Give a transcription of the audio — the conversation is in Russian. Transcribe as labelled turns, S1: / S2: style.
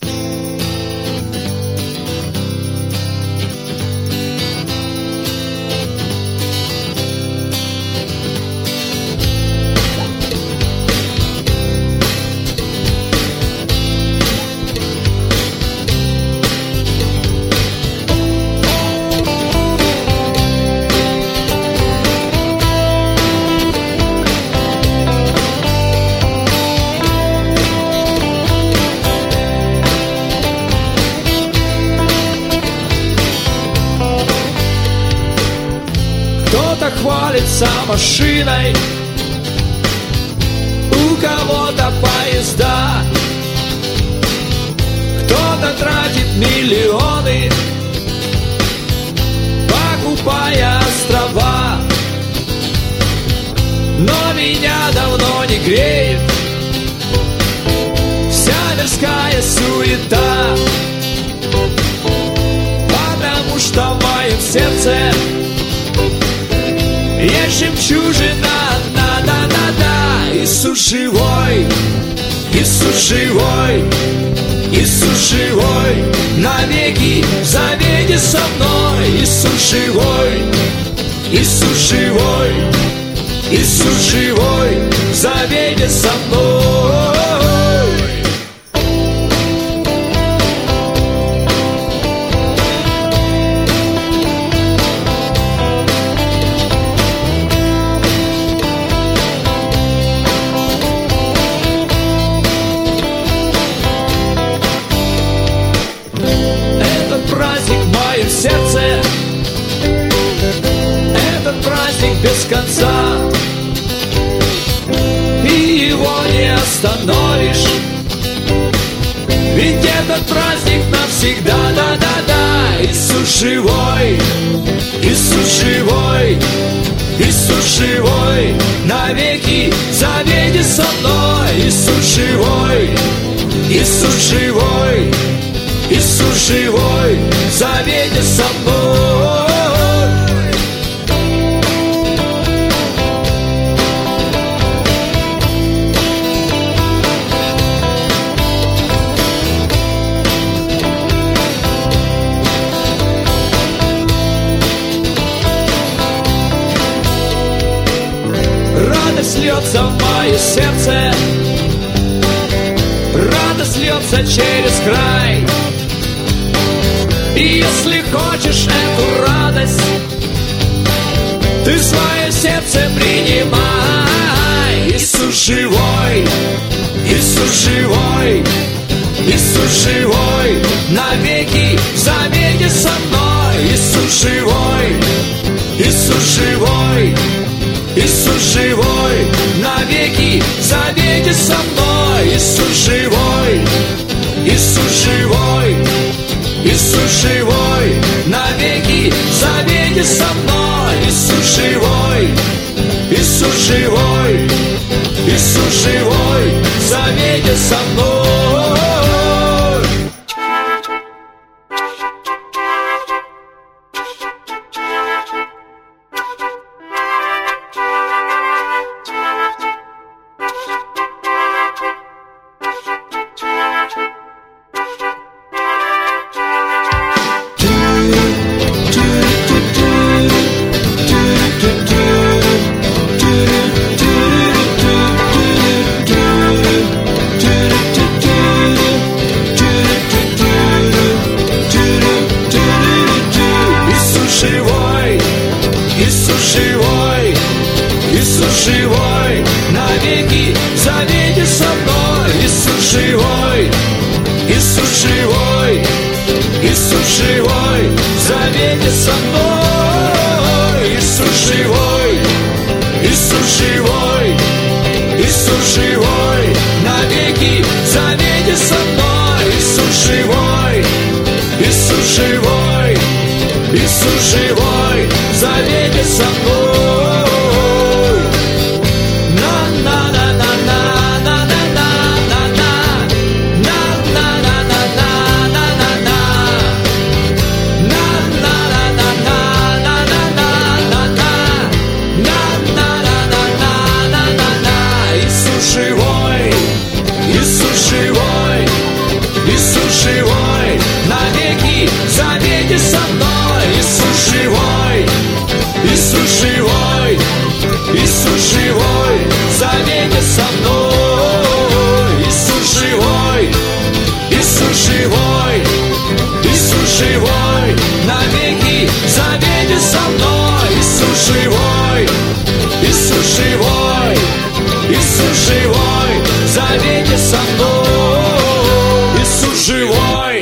S1: Кто-то хвалится машиной, у кого-то поезда, кто-то тратит миллионы, покупая острова. Но меня давно не греет вся мирская суета, потому что в моем сердце есть жемчужина, да-да-да-да. Иисус живой, Иисус живой, Иисус живой, навеки в завете со мной. Иисус живой, Иисус живой, Иисус живой, в завете со мной. Сердце, этот праздник без конца, и его не остановишь, ведь этот праздник навсегда, да-да-да. Иисус живой, Иисус живой, Иисус живой, навеки в завете со мной. Иисус живой, Иисус живой, Иисус живой, в завете со мной. Радость льется в мое сердце, радость льется через край. И если хочешь эту радость, ты в свое сердце принимай. Иисус живой, Иисус живой, Иисус живой, навеки в завете со мной. Иисус живой, Иисус живой, Иисус живой, навеки в завете со мной. Иисус живой, Иисус живой, Иисус живой, навеки в завете со мной. Иисус живой, Иисус живой, Иисус живой, в завете со мной. Живой, навеки в завете со мной. Иисус живой, Иисус живой, Иисус живой, в завете со мной. Иисус живой, Иисус живой, Иисус живой, навеки в завете со мной. Иисус живой, Иисус живой, Иисус живой, в завете со мной. Иисус живой.